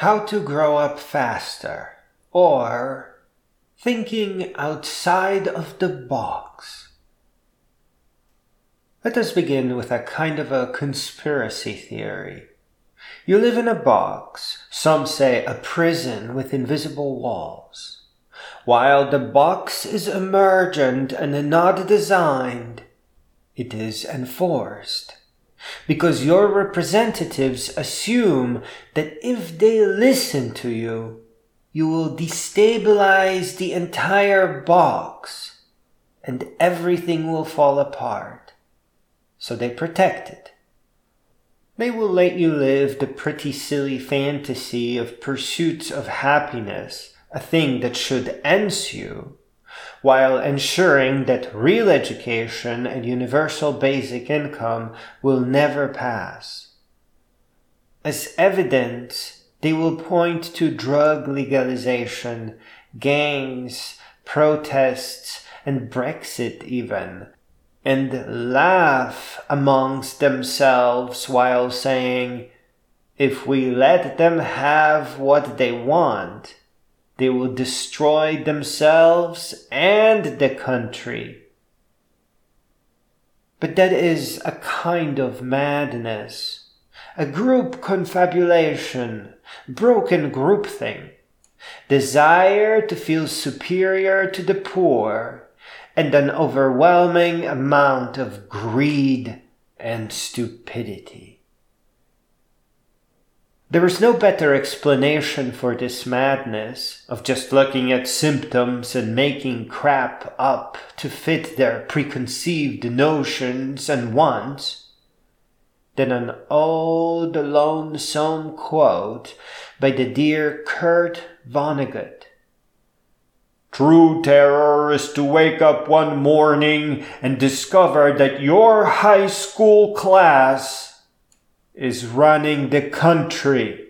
How to grow up faster, or thinking outside of the box. Let us begin with a kind of a conspiracy theory. You live in a box, some say a prison with invisible walls. While the box is emergent and not designed, it is enforced. Because your representatives assume that if they listen to you, you will destabilize the entire box and everything will fall apart. So they protect it. They will let you live the pretty silly fantasy of pursuits of happiness, a thing that should ence you, while ensuring that real education and universal basic income will never pass. As evidence, they will point to drug legalization, gangs, protests, and Brexit even, and laugh amongst themselves while saying, if we let them have what they want, they will destroy themselves and the country. But that is a kind of madness, a group confabulation, broken groupthink, desire to feel superior to the poor, and an overwhelming amount of greed and stupidity. There is no better explanation for this madness of just looking at symptoms and making crap up to fit their preconceived notions and wants than an old lonesome quote by the dear Kurt Vonnegut. True terror is to wake up one morning and discover that your high school class is running the country.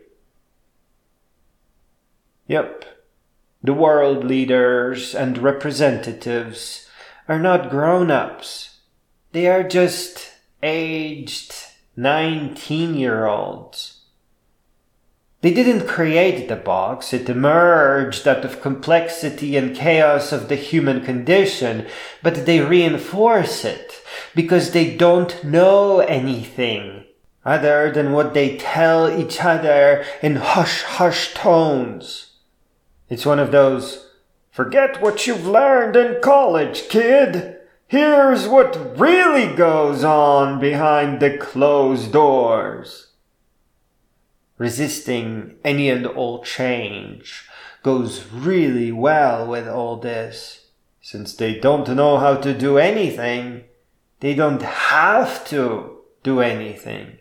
Yep, the world leaders and representatives are not grown-ups. They are just aged 19-year-olds. They didn't create the box, it emerged out of complexity and chaos of the human condition, but they reinforce it because they don't know anything other than what they tell each other in hush-hush tones. It's one of those, forget what you've learned in college, kid. Here's what really goes on behind the closed doors. Resisting any and all change goes really well with all this. Since they don't know how to do anything, they don't have to do anything.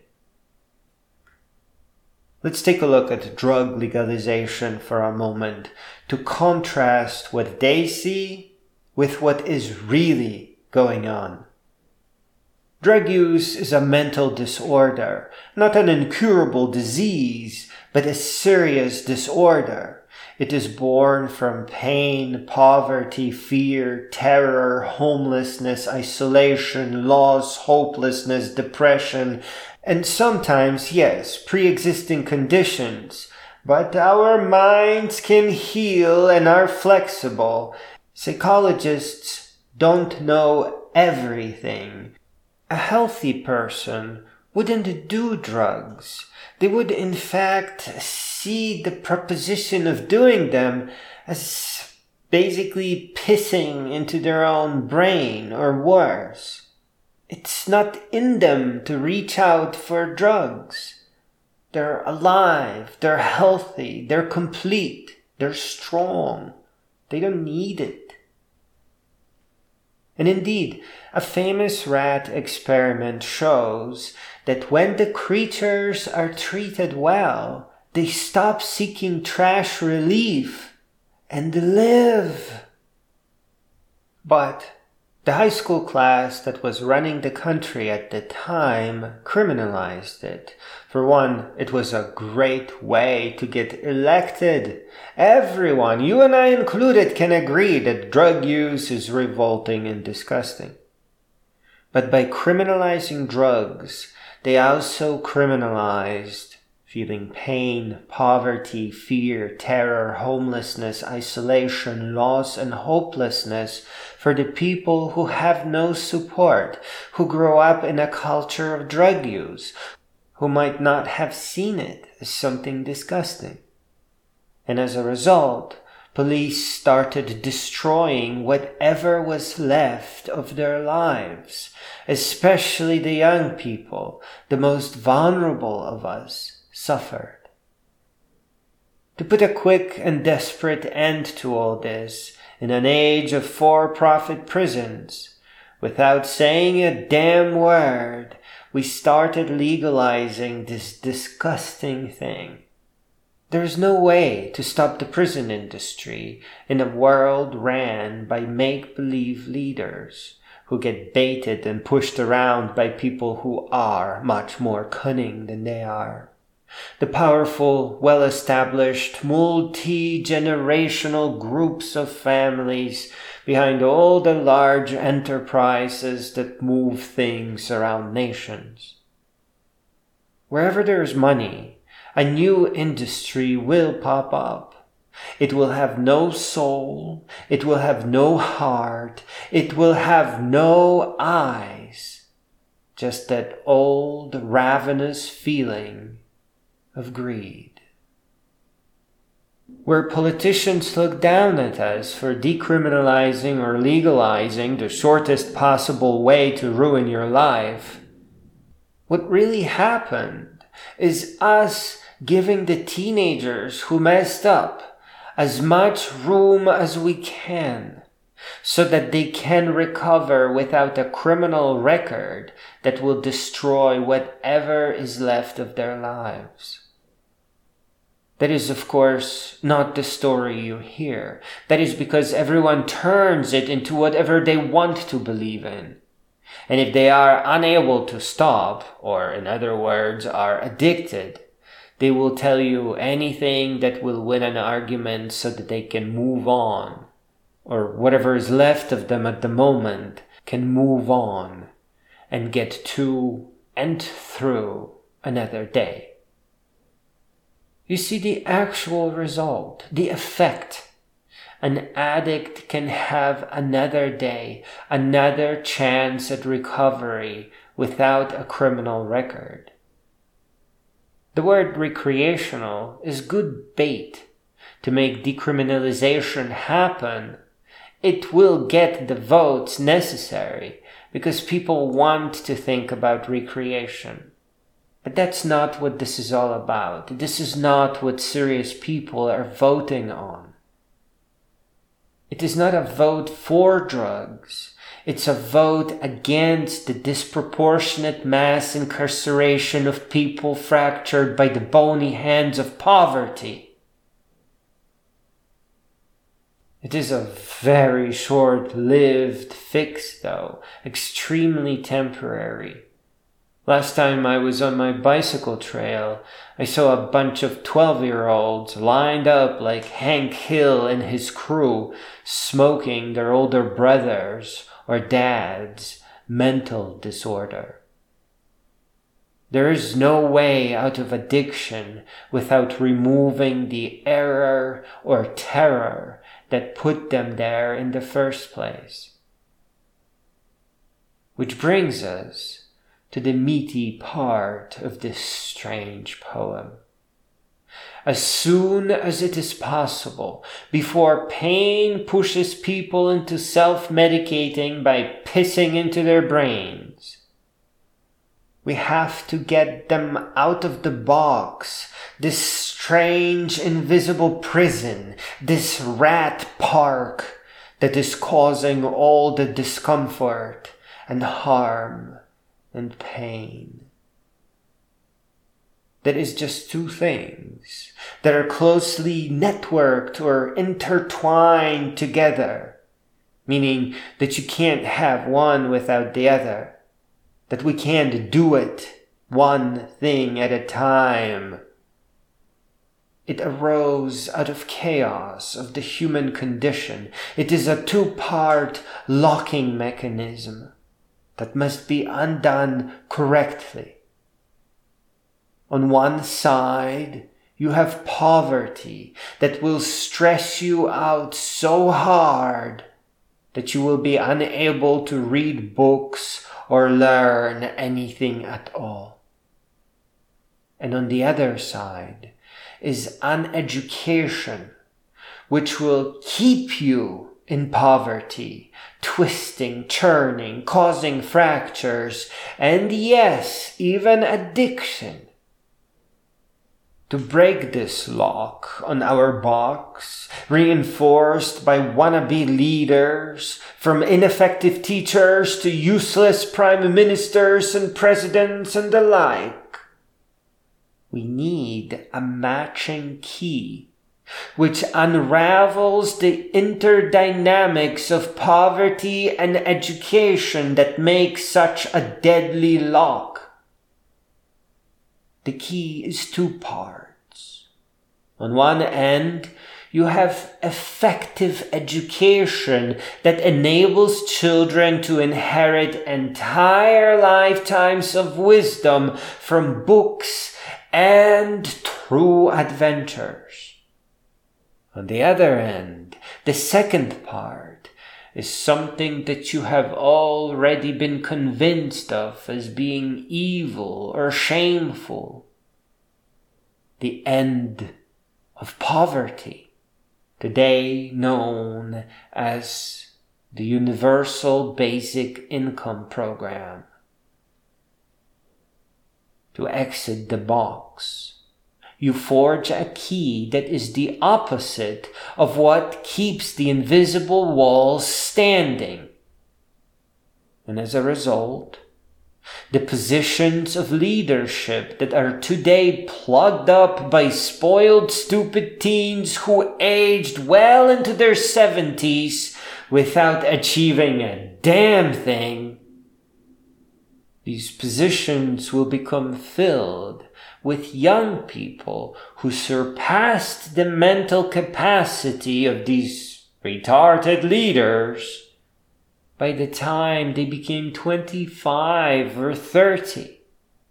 Let's take a look at drug legalization for a moment to contrast what they see with what is really going on. Drug use is a mental disorder, not an incurable disease, but a serious disorder. It is born from pain, poverty, fear, terror, homelessness, isolation, loss, hopelessness, depression, and sometimes, yes, pre-existing conditions. But our minds can heal and are flexible. Psychologists don't know everything. A healthy person wouldn't do drugs. They would in fact see the proposition of doing them as basically pissing into their own brain or worse. It's not in them to reach out for drugs. They're alive, they're healthy, they're complete, they're strong. They don't need it. And indeed, a famous rat experiment shows that when the creatures are treated well, they stop seeking trash relief and live. But the high school class that was running the country at the time criminalized it. For one, it was a great way to get elected. Everyone, you and I included, can agree that drug use is revolting and disgusting. But by criminalizing drugs, they also criminalized feeling pain, poverty, fear, terror, homelessness, isolation, loss, and hopelessness for the people who have no support, who grow up in a culture of drug use, who might not have seen it as something disgusting. And as a result, police started destroying whatever was left of their lives, especially the young people, the most vulnerable of us, suffered. To put a quick and desperate end to all this, in an age of for-profit prisons, without saying a damn word, we started legalizing this disgusting thing. There's no way to stop the prison industry in a world ran by make-believe leaders who get baited and pushed around by people who are much more cunning than they are. The powerful, well-established, multi-generational groups of families behind all the large enterprises that move things around nations. Wherever there's money, a new industry will pop up. It will have no soul, it will have no heart, it will have no eyes, just that old ravenous feeling of greed. Where politicians look down at us for decriminalizing or legalizing the shortest possible way to ruin your life, what really happened is us giving the teenagers who messed up as much room as we can so that they can recover without a criminal record that will destroy whatever is left of their lives. That is, of course, not the story you hear. That is because everyone turns it into whatever they want to believe in. And if they are unable to stop, or in other words, are addicted, they will tell you anything that will win an argument so that they can move on, or whatever is left of them at the moment can move on and get to and through another day. You see the actual result, the effect. An addict can have another day, another chance at recovery without a criminal record. The word recreational is good bait to make decriminalization happen. It will get the votes necessary because people want to think about recreation. But that's not what this is all about. This is not what serious people are voting on. It is not a vote for drugs. It's a vote against the disproportionate mass incarceration of people fractured by the bony hands of poverty. It is a very short-lived fix, though, extremely temporary. Last time I was on my bicycle trail, I saw a bunch of 12-year-olds lined up like Hank Hill and his crew, smoking their older brothers' or dad's mental disorder. There is no way out of addiction without removing the error or terror that put them there in the first place. Which brings us to the meaty part of this strange poem. As soon as it is possible, before pain pushes people into self-medicating by pissing into their brains, we have to get them out of the box, this strange invisible prison, this rat park that is causing all the discomfort and harm and pain. That is just two things that are closely networked or intertwined together, meaning that you can't have one without the other, that we can't do it one thing at a time. It arose out of chaos of the human condition. It is a two-part locking mechanism that must be undone correctly. On one side, you have poverty that will stress you out so hard that you will be unable to read books or learn anything at all. And on the other side is an education which will keep you in poverty, twisting, churning, causing fractures, and yes, even addiction. To break this lock on our box, reinforced by wannabe leaders, from ineffective teachers to useless prime ministers and presidents and the like, we need a matching key which unravels the interdynamics of poverty and education that make such a deadly lock. The key is two parts. On one end, you have effective education that enables children to inherit entire lifetimes of wisdom from books and true adventures. On the other end, the second part is something that you have already been convinced of as being evil or shameful. The end of poverty, today known as the Universal Basic Income Program. To exit the box, you forge a key that is the opposite of what keeps the invisible walls standing. And as a result, the positions of leadership that are today plugged up by spoiled, stupid teens who aged well into their 70s without achieving a damn thing, these positions will become filled with young people who surpassed the mental capacity of these retarded leaders by the time they became 25 or 30.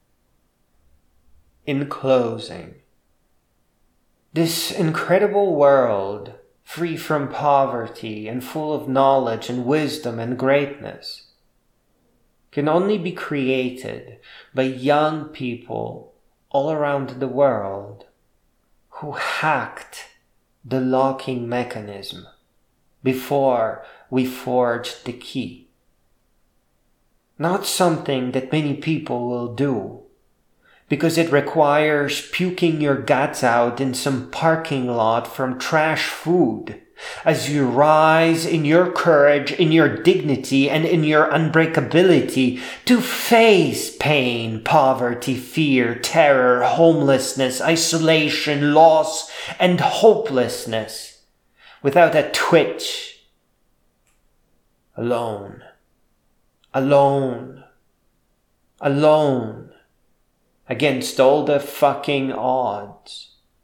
In closing, this incredible world, free from poverty and full of knowledge and wisdom and greatness, can only be created by young people all around the world who hacked the locking mechanism before we forged the key. Not something that many people will do, because it requires puking your guts out in some parking lot from trash food as you rise in your courage, in your dignity, and in your unbreakability to face pain, poverty, fear, terror, homelessness, isolation, loss, and hopelessness without a twitch. Alone. Alone. Alone. Against all the fucking odds.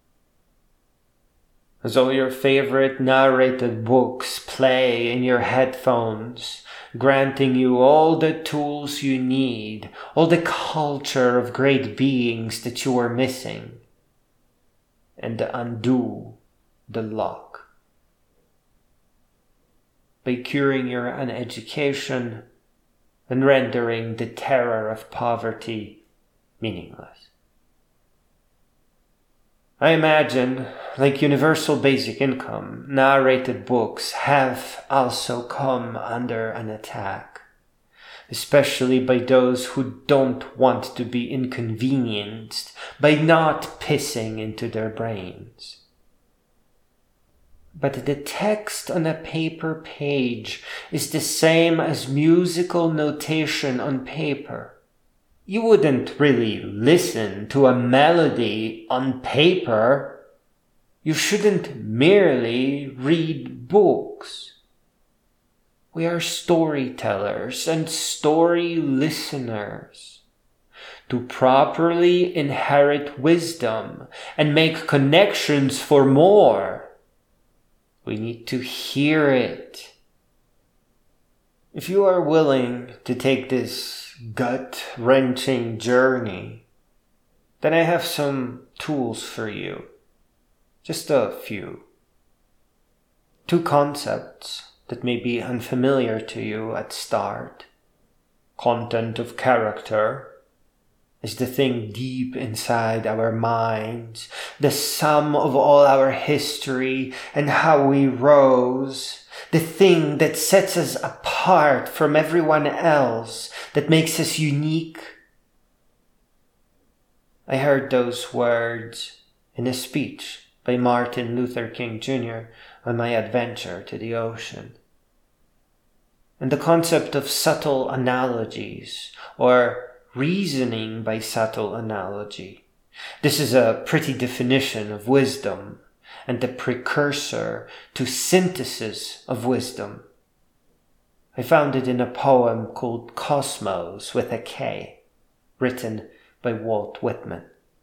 As all your favorite narrated books play in your headphones, granting you all the tools you need, all the culture of great beings that you are missing, and undo the lock. By curing your uneducation and rendering the terror of poverty meaningless. I imagine, like Universal Basic Income, narrated books have also come under an attack, especially by those who don't want to be inconvenienced by not pissing into their brains. But the text on a paper page is the same as musical notation on paper. You wouldn't really listen to a melody on paper. You shouldn't merely read books. We are storytellers and story listeners. To properly inherit wisdom and make connections for more, we need to hear it. If you are willing to take this gut-wrenching journey, then I have some tools for you. Just a few. 2 concepts that may be unfamiliar to you at start. Content of character is the thing deep inside our minds, the sum of all our history and how we rose, the thing that sets us apart from everyone else, that makes us unique. I heard those words in a speech by Martin Luther King Jr. on my adventure to the ocean. And the concept of subtle analogies, or reasoning by subtle analogy. This is a pretty definition of wisdom and the precursor to synthesis of wisdom. I found it in a poem called Cosmos with a K, written by Walt Whitman.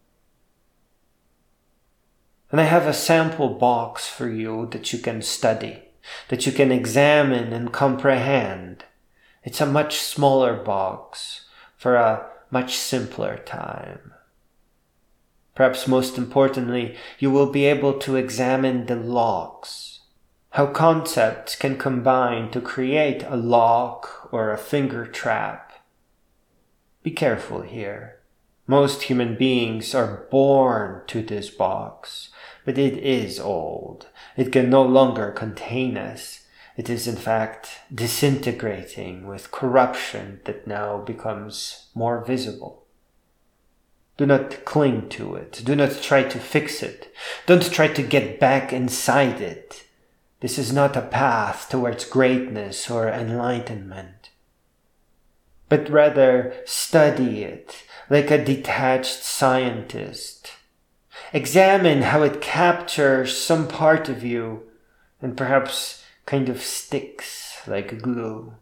And I have a sample box for you that you can study, that you can examine and comprehend. It's a much smaller box for a much simpler time. Perhaps most importantly, you will be able to examine the locks, how concepts can combine to create a lock or a finger trap. Be careful here. Most human beings are born to this box, but it is old. It can no longer contain us. It is in fact disintegrating with corruption that now becomes more visible. Do not cling to it. Do not try to fix it. Don't try to get back inside it. This is not a path towards greatness or enlightenment. But rather study it like a detached scientist. Examine how it captures some part of you and perhaps kind of sticks like glue.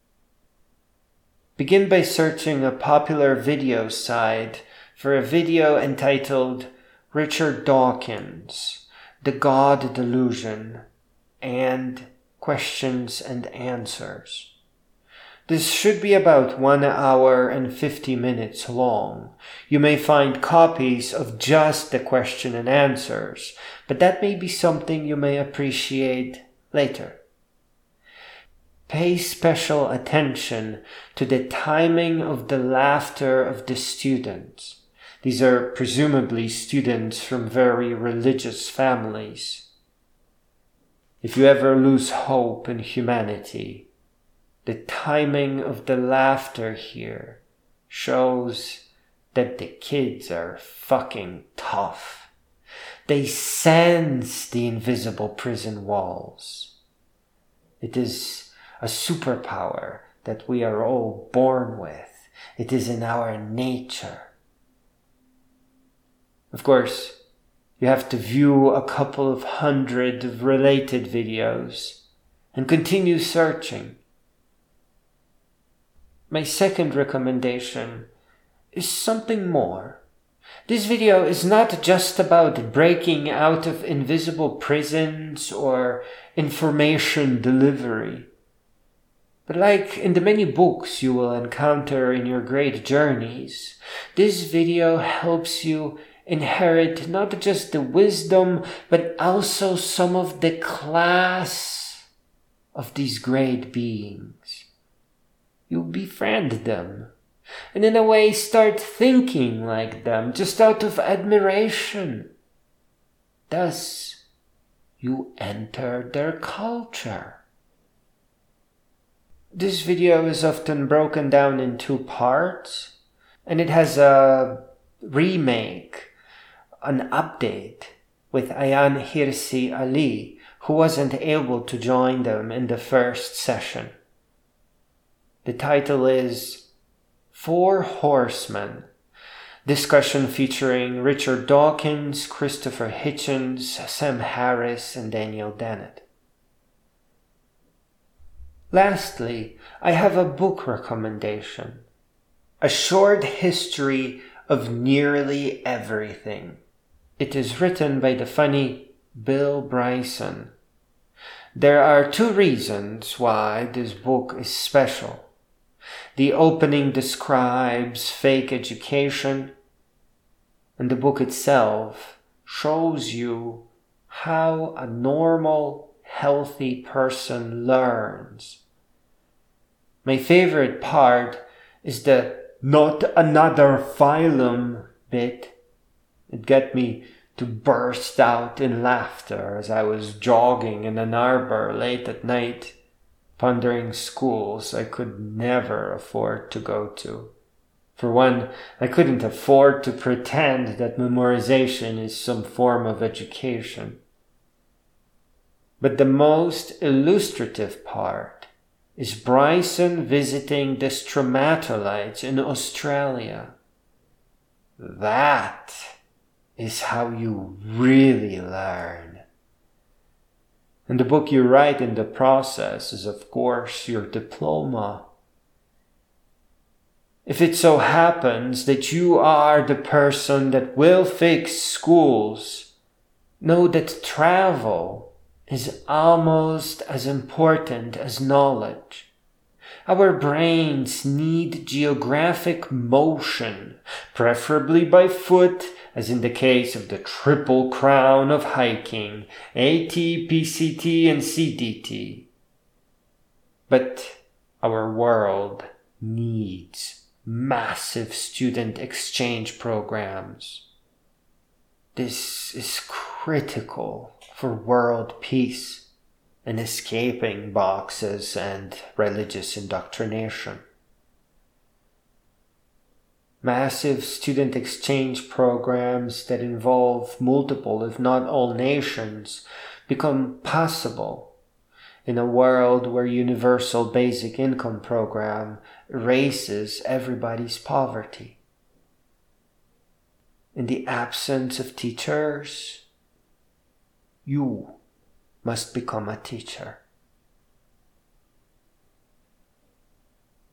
Begin by searching a popular video site for a video entitled Richard Dawkins, The God Delusion, and Questions and Answers. This should be about 1 hour and 50 minutes long. You may find copies of just the question and answers, but that may be something you may appreciate later. Pay special attention to the timing of the laughter of the students. These are presumably students from very religious families. If you ever lose hope in humanity, the timing of the laughter here shows that the kids are fucking tough. They sense the invisible prison walls. It is a superpower that we are all born with. It is in our nature. Of course, you have to view a couple of hundred of related videos and continue searching. My second recommendation is something more. This video is not just about breaking out of invisible prisons or information delivery. But like in the many books you will encounter in your great journeys, this video helps you inherit not just the wisdom, but also some of the class of these great beings. You befriend them, and in a way start thinking like them, just out of admiration. Thus, you enter their culture. This video is often broken down in 2 parts, and it has a remake, an update with Ayaan Hirsi Ali, who wasn't able to join them in the first session. The title is 4 Horsemen, discussion featuring Richard Dawkins, Christopher Hitchens, Sam Harris, and Daniel Dennett. Lastly, I have a book recommendation, A Short History of Nearly Everything. It is written by the funny Bill Bryson. There are 2 reasons why this book is special. The opening describes fake education, And the book itself shows you how a normal, healthy person learns. My favorite part is the "not another phylum" bit. It got me to burst out in laughter as I was jogging in an arbor late at night, pondering schools I could never afford to go to. For one, I couldn't afford to pretend that memorization is some form of education. But the most illustrative part is Bryson visiting the stromatolites in Australia. That is how you really learn. And the book you write in the process is, of course, your diploma. If it so happens that you are the person that will fix schools, know that travel is almost as important as knowledge. Our brains need geographic motion, preferably by foot, as in the case of the Triple Crown of hiking, AT, PCT, and CDT. But our world needs massive student exchange programs. This is critical for world peace and escaping boxes and religious indoctrination. Massive student exchange programs that involve multiple, if not all nations, become possible in a world where universal basic income program erases everybody's poverty. In the absence of teachers, you must become a teacher.